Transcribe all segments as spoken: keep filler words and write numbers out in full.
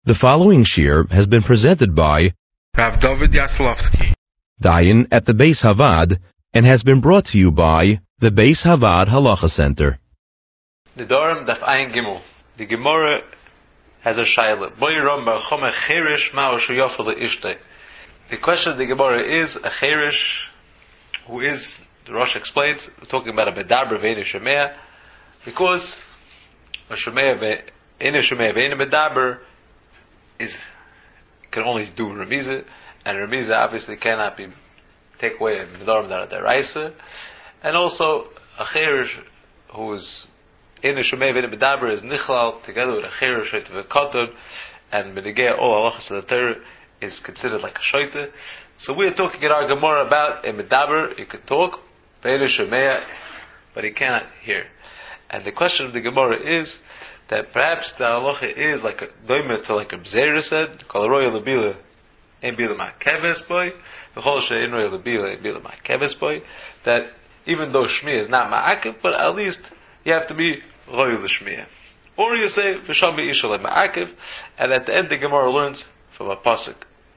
The following shir has been presented by Rav David Yaslovsky, Dayan at the Beis Havad, and has been brought to you by the Beis Havad Halacha Center. The Dorim Daf Ayin Gimel. The Gemara has a shaila. Boiram Barchome Cherish Ma'o Shuyofel Ishtay. The question of the Gemara is a Cherish who is, the Rosh explains, we're talking about a Medaber Ve'ene Shemea, because a Shemea Ve'ene Shemea Ve'ene Medaber is can only do Remiza, and Remiza obviously cannot be take away a Medarim that are Deraisa, and also a Cherish who is in a Shemei Ve'ene Medaber is Nichlal together with a Cherish Shoyte V'Kotod, and Menegea all halachas of the Torah is considered like a Shoyte. So we are talking in our Gemara about a Medaber. He could talk Ve'ene Shemei, but he cannot hear. And the question of the Gemara is that perhaps the halacha is like a doimet to like a Bzeira said, Kol Roya Lebila Ein Bila Ma'keves Boy, V'chol She'ein Roya Lebila Ein Bila Ma'keves Boy, that even though Shmi is not Ma'akev, but at least you have to be Roya L'Shmiya. Or you say V'sham Be'isha like Ma'akev, and at the end the Gemara learns from a pasuk,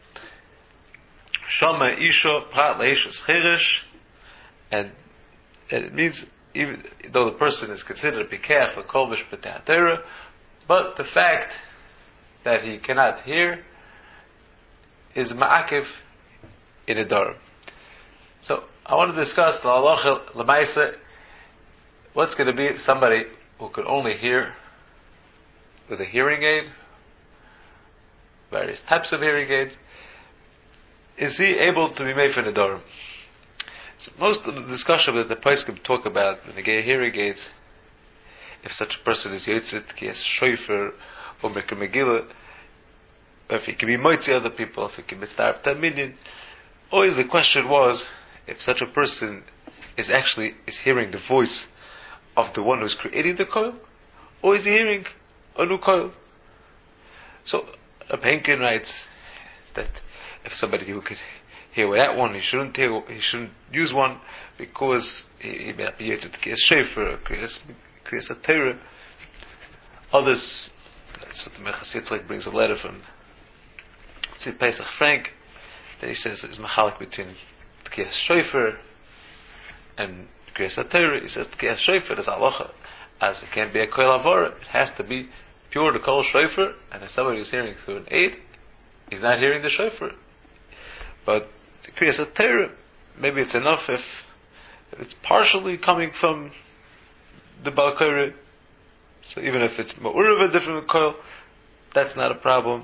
Shama Isha Prat Leishas Chirish, and it means even though the person is considered a Pekach for Kol Mishpatei Torah, but the fact that he cannot hear is Ma'akev in a Dorim. So I want to discuss the halacha l'maisa. What's going to be somebody who could only hear with a hearing aid, various types of hearing aids? Is he able to be made for Nedarim? So most of the discussion that the Poskim talk about when they get hearing aids, if such a person is Yitzit, he has Shoifer, or Mekar Megillah, if he can be Moitzi other people, if he can be starved ten million. Always the question was, if such a person is actually is hearing the voice of the one who's creating the coil, or is he hearing a new coil? So a Henkin writes that if somebody who could hear with that one, he shouldn't hear, he shouldn't use one because he, he may not be able to create a shefer or create a Torah. Others, that's what the Mechas Yitzchak brings a letter from Tzid Pesach Frank, that he says is machalik between Tkiyas Shofer and Kriyas Torah. He says Tkiyas Shofer is halacha, as it can't be a koil avora, it has to be pure the kol Shofer, and if somebody is hearing through an aid, he's not hearing the Shofer. But the Kriyas Torah, maybe it's enough if it's partially coming from the Balkore. So even if it's ma'ur of a different koil, that's not a problem.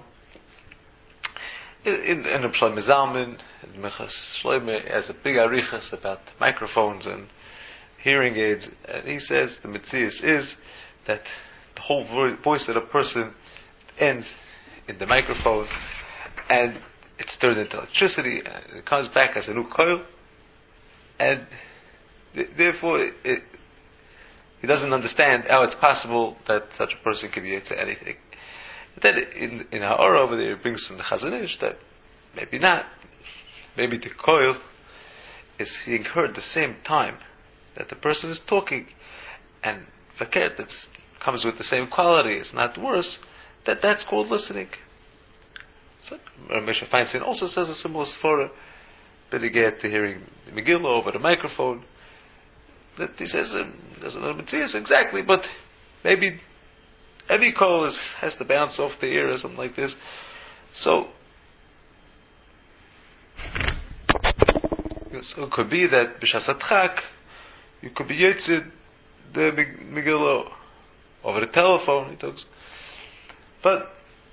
In in, in the Shlomo Zalman, Mechas Shlomo has a big arichas about microphones and hearing aids, and he says the mitzias is that the whole vo- voice of the person ends in the microphone, and it's turned into electricity, and it comes back as a new coil, and th- therefore it, it, he doesn't understand how it's possible that such a person can be into anything. Then in in Ha'ara over there, it brings from the Chazon Ish that maybe not, maybe the coil is being heard the same time that the person is talking, and Faket that comes with the same quality, it's not worse, that that's called listening. So Moshe Feinstein also says a similar svara, that he get to hearing the Megillah over the microphone, that he says um, there's another Matthias exactly, but maybe every call is, has to bounce off the ear or something like this. So, so it could be that b'shas hatchak you could be yotzid the Megillah over the telephone. He talks, but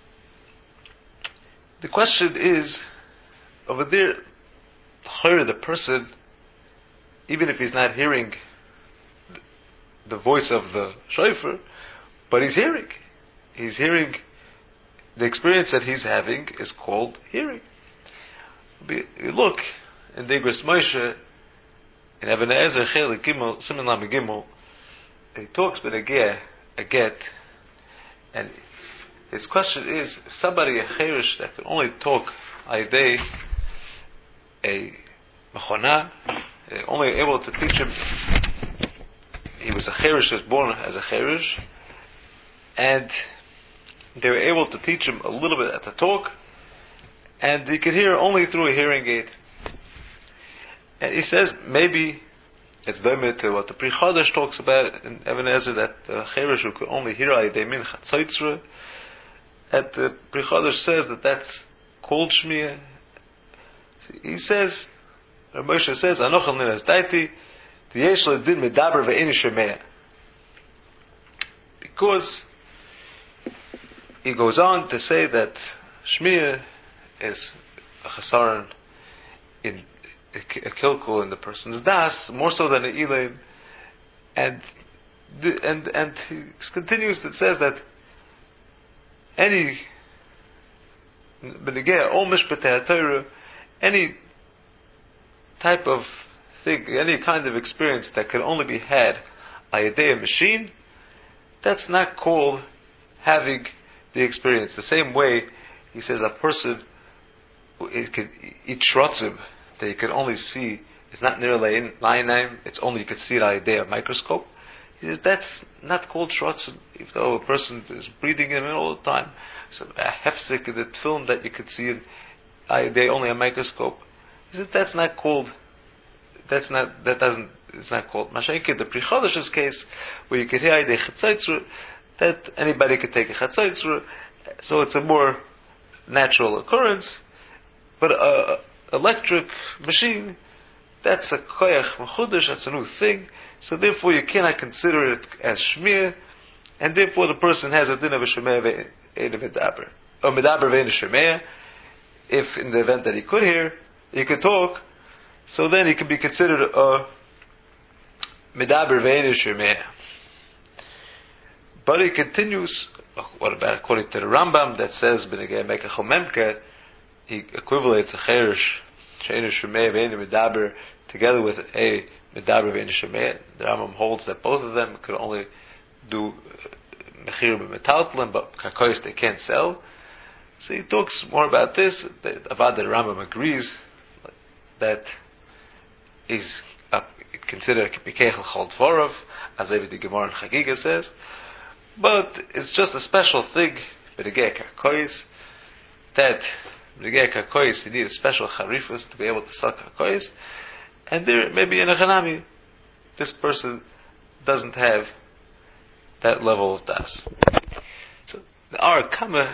the question is over there. The person, even if he's not hearing the voice of the shofar, but he's hearing. He's hearing. The experience that he's having is called hearing. You look in the Igros Moshe, in Even Ezer Chelik Gimel, Siman Lamed Gimel, he talks with a get, a get, and his question is: if somebody a cherish that can only talk a day, a machona, only able to teach him. He was a cherish, was born as a cherish, and they were able to teach him a little bit at the talk, and he could hear only through a hearing aid. And he says maybe it's doimit to what the Pri Chadash talks about in Even Ezer, that the Cheresh who could only hear Ayidei Min Chatzotzra. That the Pri Chadash says that that's called Shmiya. He says, Rav Moshe says, Anochel Ninas Daiti, the Yesh Ledin Medaber Ve'eni Shemea. Because he goes on to say that Shmiya is a chasaron in a kilkul in the person's das, more so than an ilim, and and and he continues to says that any benegea or mishpatei Torah, any type of thing, any kind of experience that can only be had by a day machine, that's not called having the experience. The same way he says a person it could eat shrotzim that you can only see, it's not near lionine, it's only you could see it by a day of microscope. He says that's not called shrotzim, even though a person is breathing in it all the time. So a hefzik in the film that you could see it by a day only a microscope. He says that's not called. That's not. That doesn't. It's not called Mashaykid. The Pri Chodash's case, where you could hear the Chatzotzra, that anybody could take a Chatzotzra, so it's a more natural occurrence. But a electric machine, that's a koyach mechudesh, that's a new thing. So therefore, you cannot consider it as shmir, and therefore the person has a din of a shemeh ve'en medaber, or medaber ve'en shemeh. If in the event that he could hear, he could talk, so then he could be considered a medaber ve'en shemeh. But he continues. What about according to the Rambam that says b'negei mekach memker? He equivalates a cheresh, she'enu shemeh ve'enu medaber, together with a medaber ve'enu shemeh. The Rambam holds that both of them could only do mechir b'metaltlim, but kakois they can't sell. So he talks more about this. Avad the Rambam agrees that is considered kipikechel chol dvorov, as David the Gemara in Chagiga says. But it's just a special thing, b'negei kakois, that b'negei kakois you need a special charifus to be able to sell kakois, and there maybe in a chanami, this person doesn't have that level of das. So there are kama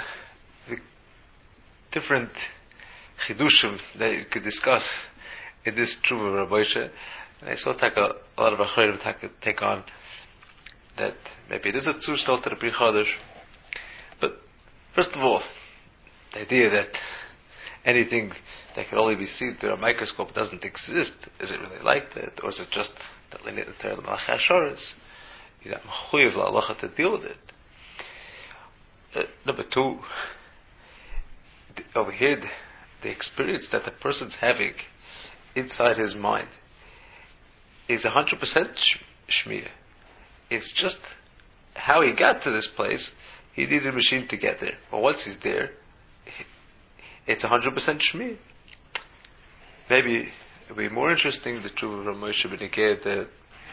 different chidushim that you could discuss in this truva of Rav Moshe, and I saw take a, a lot of acharim take on that maybe it is a zustal to the Pri Chadash. But first of all, the idea that anything that can only be seen through a microscope doesn't exist, is it really like that, or is it just that linear the Malachi Ashoris? You know, mechuyev la'alacha to deal with it. Uh, number two, the, over here, the, the experience that the person's having inside his mind is a hundred percent shmiyah. It's just how he got to this place. He needed a machine to get there. But once he's there, it's a hundred percent shmiyah. Maybe it would be more interesting the truth of Rav Moshe b'negei the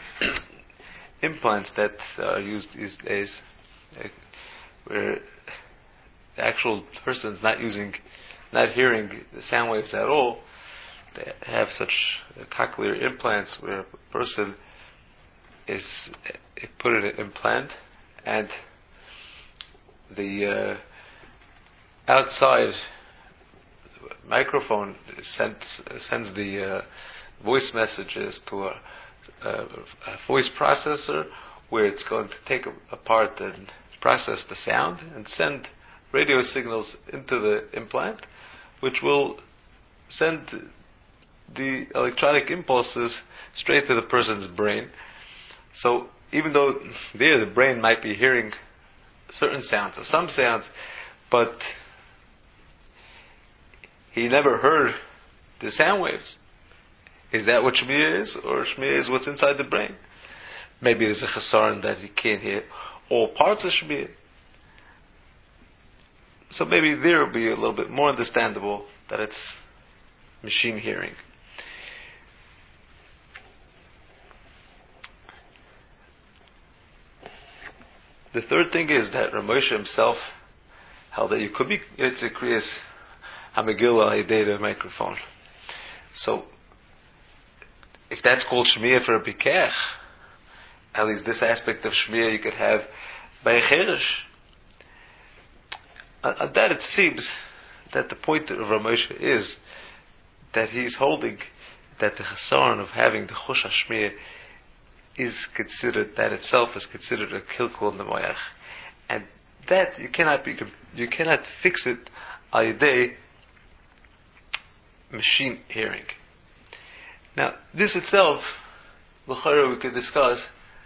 implants that are used these days, uh, where the actual person's not using, not hearing the sound waves at all. They have such uh, cochlear implants where a person is uh, put in an implant, and the uh, outside microphone sends sends the uh, voice messages to a, a, a voice processor, where it's going to take apart and process the sound and send radio signals into the implant, which will send the electronic impulses straight to the person's brain. So even though there the brain might be hearing certain sounds or some sounds, but he never heard the sound waves. Is that what Shmiya is? Or Shmiya is what's inside the brain? Maybe there's a chesaron that he can't hear all parts of Shmiya. So maybe there will be a little bit more understandable that it's machine hearing. The third thing is that Rav Moshe himself held that you could be Yotze Kriyas HaMegillah al Yedei the microphone. So, if that's called Shmiya for a Bikech, at least this aspect of Shmiya you could have by a Cheresh. On that it seems that the point of Rav Moshe is that he's holding that the Chesaron of having the Chush HaShmiya is considered, that itself is considered a kilkul in the Moyach. And that you cannot be, you cannot fix it al yedei machine hearing. Now, this itself, l'chara we could discuss.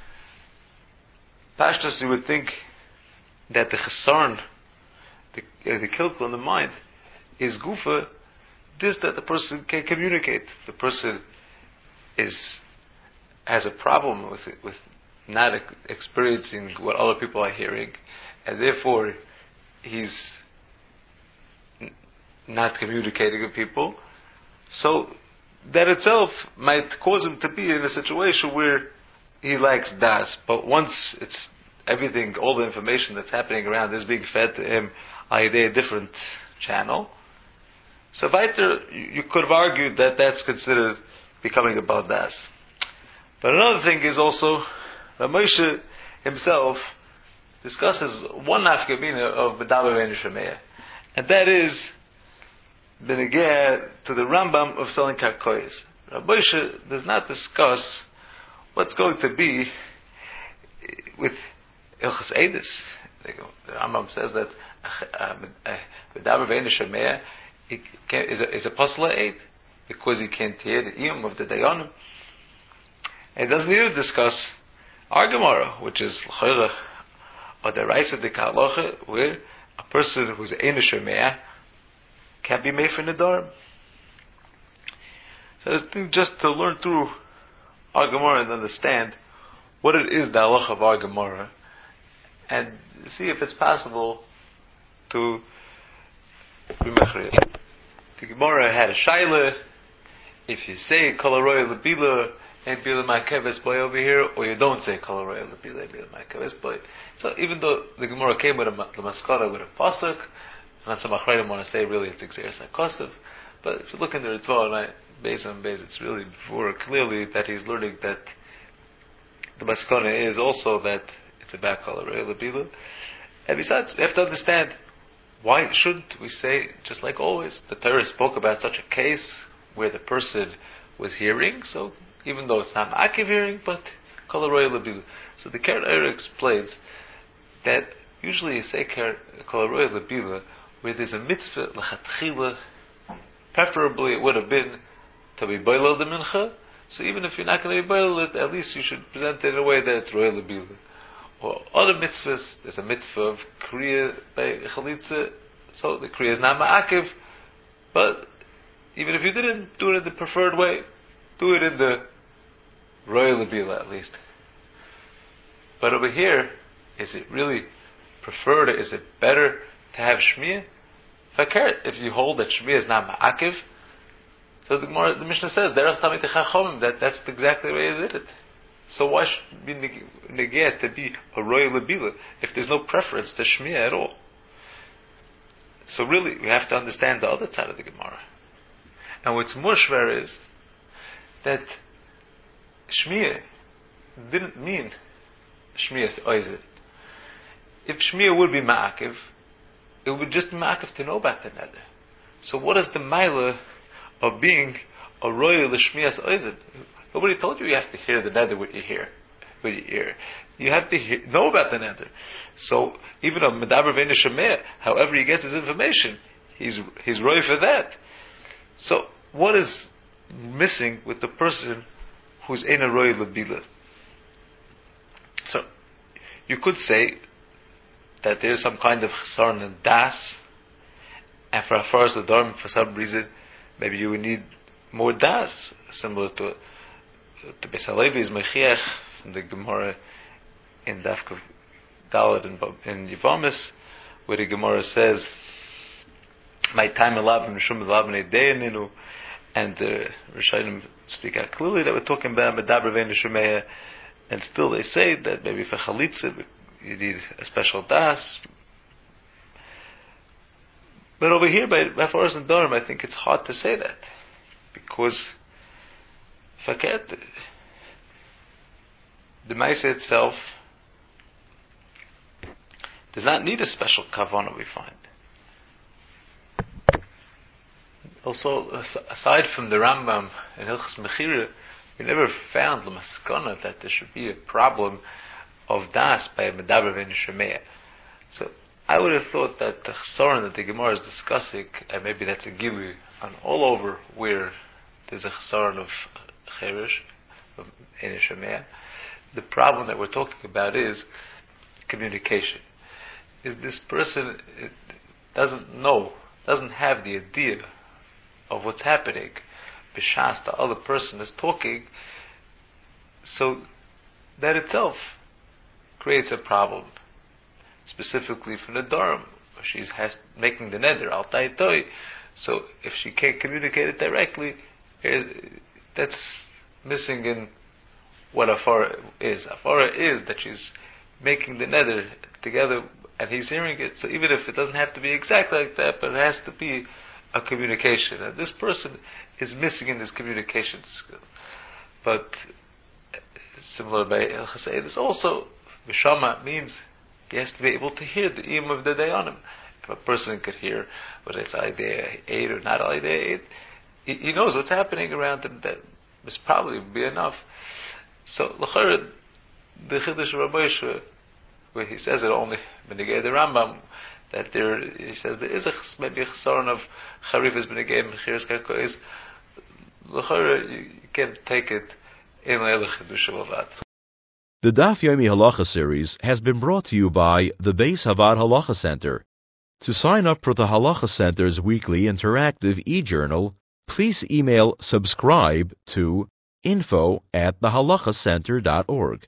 Pashtus, you would think that the chesaron, the, uh, the kilkul in the mind, is gufa, this that the person can communicate. The person is has a problem with it, with not ex- experiencing what other people are hearing, and therefore he's n- not communicating with people. So that itself might cause him to be in a situation where he lacks das. But once it's everything, all the information that's happening around is being fed to him by a different channel. So weiter, you could have argued that that's considered becoming about das. But another thing is also, Rav Moshe himself discusses one nafkamina of Medaber Ve'enu Shemeya, and that is benegeh to the Rambam of selling karkois. Rav Moshe does not discuss what's going to be with Ilchas Eidus. The Rambam says that Medaber Ve'enu Shemeya is a, is a pasla eid because he can't hear the iyum of the dayanim. It doesn't even discuss our Gemara, which is l'chayra or the Raisa de Kahalocha, where a person who's ein shomea can't be made for nedarim. So I think just to learn through our Gemara and understand what it is the halacha of our Gemara, and see if it's possible to be mechrei. The Gemara had a shaila. If you say kol haroya lebila and bila ma'akeves boy over here, or you don't say kol haroya lebila and bila ma'akeves boy. So even though the Gemara came with a the maskara with a pasuk, and some achrayim want to say really it's exeris hakosov, but if you look in the Ritva, right, based on base, it's really before clearly that he's learning that the maskara is also that it's about kol haroya lebila. And besides, we have to understand, why shouldn't we say, just like always, the Torah spoke about such a case where the person was hearing, so even though it's not akiv hearing, but kol haroya lebila. So the Keren Orach explains that usually you say kol haroya lebila where there's a mitzvah l'chatchila, preferably it would have been to be boilel the mincha, so even if you're not going to be boilel it, at least you should present it in a way that it's roya lebila. Or other mitzvahs, there's a mitzvah of kriya by chalitza, so the kriya is not ma'akiv, but even if you didn't do it in the preferred way, do it in the royal lebila at least. But over here, is it really preferred? Is it better to have shmiyah? If you hold that shmiyah is not ma'akiv, so the, more, the Mishnah says derech tamid chachomim, that that's exactly the way they did it. So why should be neged to be a royal lebila if there's no preference to shmiyah at all? So really, we have to understand the other side of the Gemara. And what's more shver is that shmiyah didn't mean shmiyah's oizid. If shmiyah would be ma'akiv, it would just be ma'akiv to know about the neder. So what is the milah of being a royal shmiyah's oizid? Nobody told you you have to hear the neder with your ear. With your ear, you have to hear, know about the neder. So even a medaber ve'enu shemeya, however he gets his information, he's he's roy for that. So what is missing with the person who's ein a roy lebila? So you could say that there's some kind of chesaron and das, and for as far as the dorm, for some reason, maybe you would need more das, similar to the Beis Halevi is mechiach from the Gemara in Daf Daled in, in Yevamis, where the Gemara says, "My time alav mishum alav neideyaninu," and the Rishonim speak out clearly that we're talking about medaber ve'enu shemeya, and still they say that maybe for chalitza you need a special das. But over here, by Hafaras and Dorim, I think it's hard to say that. Because, Faket, the Maisa itself does not need a special kavanah, we find. Also, aside from the Rambam and Hilchas Mechira, we never found l'maskana that there should be a problem of das by a medaber v'nishemea. So I would have thought that the chesaron that the Gemara is discussing, and maybe that's a gilui on all over where there's a chesaron of cherish, of v'nishemea, the problem that we're talking about is communication. Is this person doesn't know, doesn't have the idea of what's happening. B'shas, the other person is talking, so that itself creates a problem. Specifically for the Dorim, she's has, making the neder, al taitoi, so if she can't communicate it directly, that's missing in what Afara is. Afara is that she's making the neder together and he's hearing it, so even if it doesn't have to be exactly like that, but it has to be a communication. And this person is missing in his communication skill. But similar by El Chassidus also, Vishama means he has to be able to hear the Im of the Dayanim. If a person could hear whether it's idea eight or not idea eight, he, he knows what's happening around him. That must probably be enough. So l'chara, the Chiddush of Rabbi Yeshua, where he says it only Benegei the Rambam, that there, he says there is a maybe a chesaron of Charifas Benegei Mechiras Karkois. L'chara, you, you can't take it in the Chiddush of Avad. The Daf Yomi Halacha series has been brought to you by the Beis Havad Halacha Center. To sign up for the Halacha Center's weekly interactive e-journal, please email subscribe to info at the halacha center dot org.